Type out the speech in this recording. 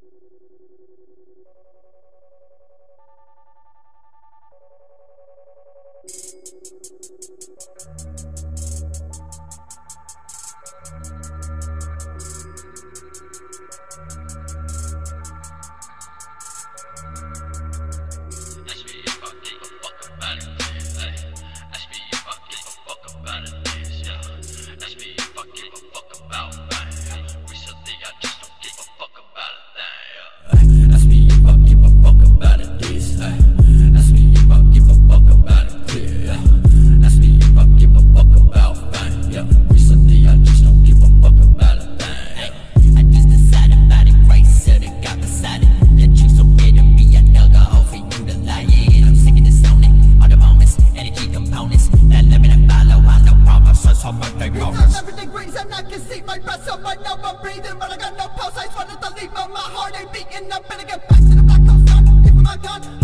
Everything grieves and I can see my breath, so I know I'm breathing, but I got no pulse. I just wanted to leave, but my heart ain't beating. I'm gonna get back to the black hole sun, leaving my gun.